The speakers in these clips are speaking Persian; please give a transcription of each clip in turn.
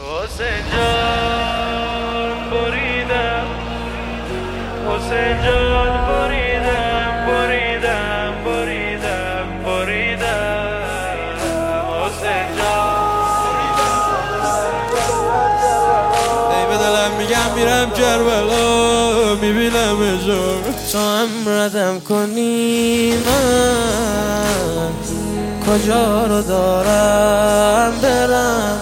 حسین جان بریدم، حسین جان بریدم، بریدم بریدم بریدم حسین جان. ای به دلم میگم میرم کربلا، میبینم اجار تو هم ردم کنی، من کجا رو دارم برم؟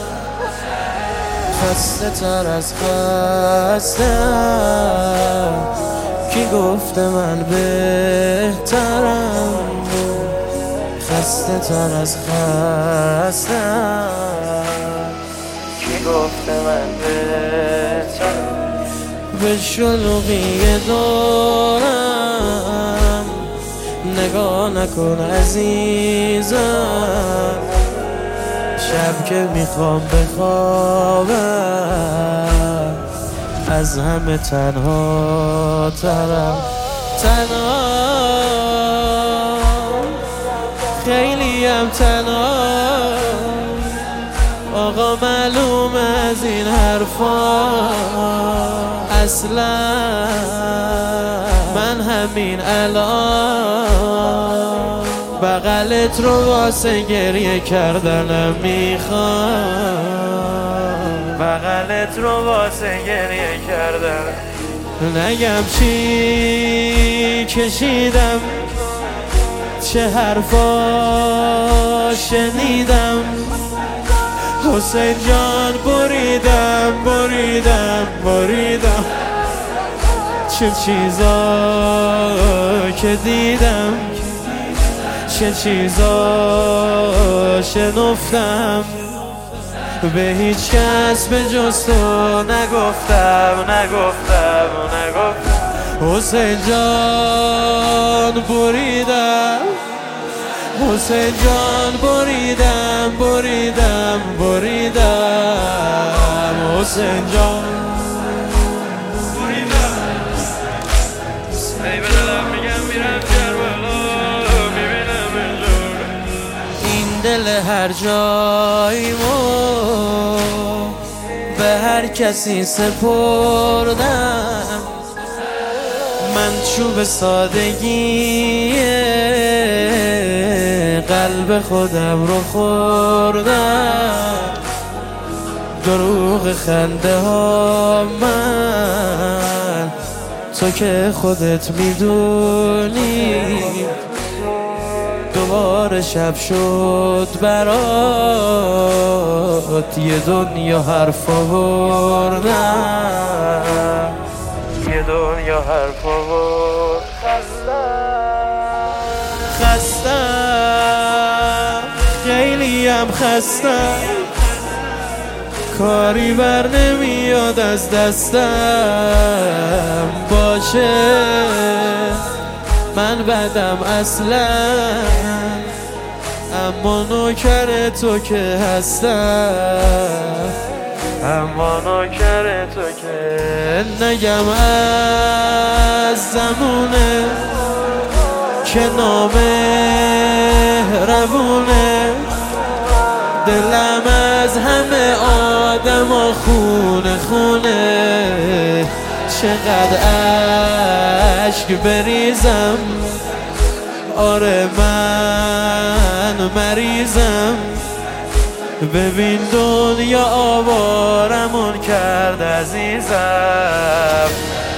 خسته تر از خستم، کی گفته من بهترم؟ خسته تر از خستم، کی گفته من بهترم؟ به شلوغی دارم نگاه نکن عزیزم، شب که میخوام بخوابم از همه تنها ترم. تنها، خیلی هم تنها، آقا معلوم از این حرفا اصلا من همین الان بغلت رو واسه گریه کردنم میخوام، بغلت رو واسه گریه کردن. نگم چی کشیدم، چه حرفا شنیدم، حسین جان بریدم بریدم بریدم، چه چیزا که دیدم، چه چیزا شنفتم، به هیچ کس به جز تو نگفتم نگفتم نگفتم. حسین جان بریدم، حسین جان بریدم بریدم بریدم حسین جان بریدم. ای به دلم میگم میرم کربلا، میبینم اجور این دل هر جاییمو به هر کسی سپردم، من چوب سادگی قلب خودم رو خوردم، دروغ خنده ها من تو که خودت میدونی، دوباره شب شد برات یه دنیا حرف آوردم، یه دنیا حرف آورد. خستم خیلی هم خستم، کاری بر نمیاد از دستم باشه، من بدم اصلا اما نوکر تو که هستم، اما نوکر تو که نگم از زمونه که نامهربونه، دلم از همه آدم و خونه خونه، چقدر عشق بریزم، آره من مریضم، ببین دنیا آوارمون کرد عزیزم.